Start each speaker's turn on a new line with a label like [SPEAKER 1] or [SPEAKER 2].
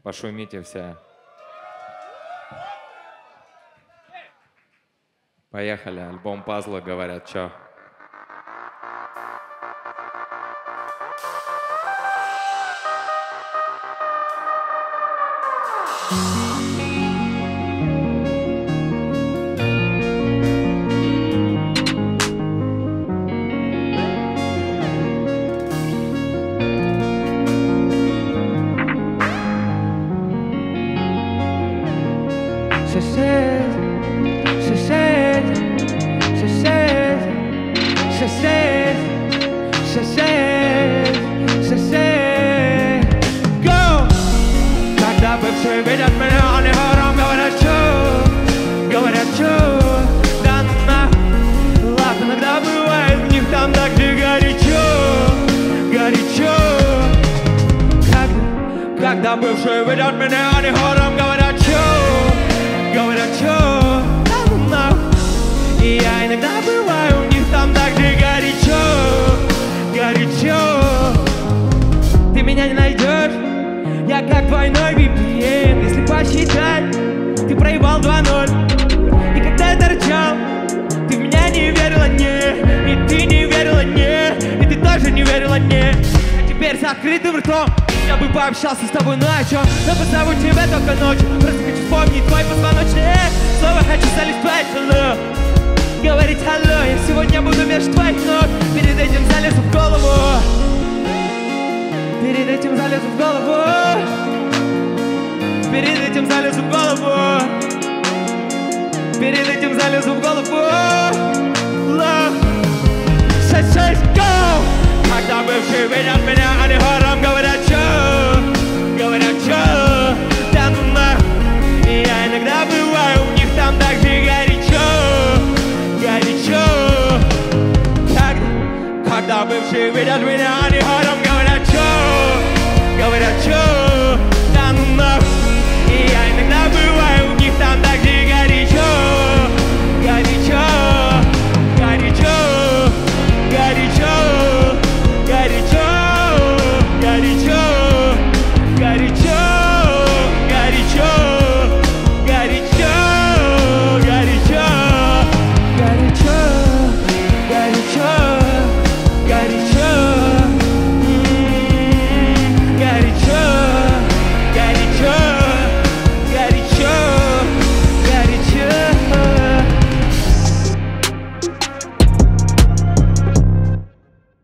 [SPEAKER 1] Пошумите все. Поехали, альбом «Пазлы», говорят, чё?
[SPEAKER 2] Когда бывшие видят меня, они хором говорят, чё, да на. Лав иногда бывает, в них там так же горячо. Когда бывшие видят меня, они хором говорят, чё, да на. И я иногда бываю, у них там так же горячо. Ты меня не найдешь, я как двойной VPN. Если посчитать, ты проебал 2-0. И когда я торчал, ты в меня не верила, не. И ты не верила, не. И ты тоже не верила, не. А теперь с открытым ртом я бы пообщался с тобой на чем. Но позову тебя только ночью. Просто хочу вспомнить твой позвоночник. Снова хочу залезть в твои hello. Говорить алло, я сегодня буду между твоих ног. Перед этим залезу в голову. Перед этим залезу в голову. Перед этим залезу в голову. Перед этим залезу в голову. Love. 6, go! Когда бывшие видят меня, они хором говорят, чё, да ну на. И я иногда бываю, у них там так же горячо. Когда бывшие видят меня, они хором говорят, чё.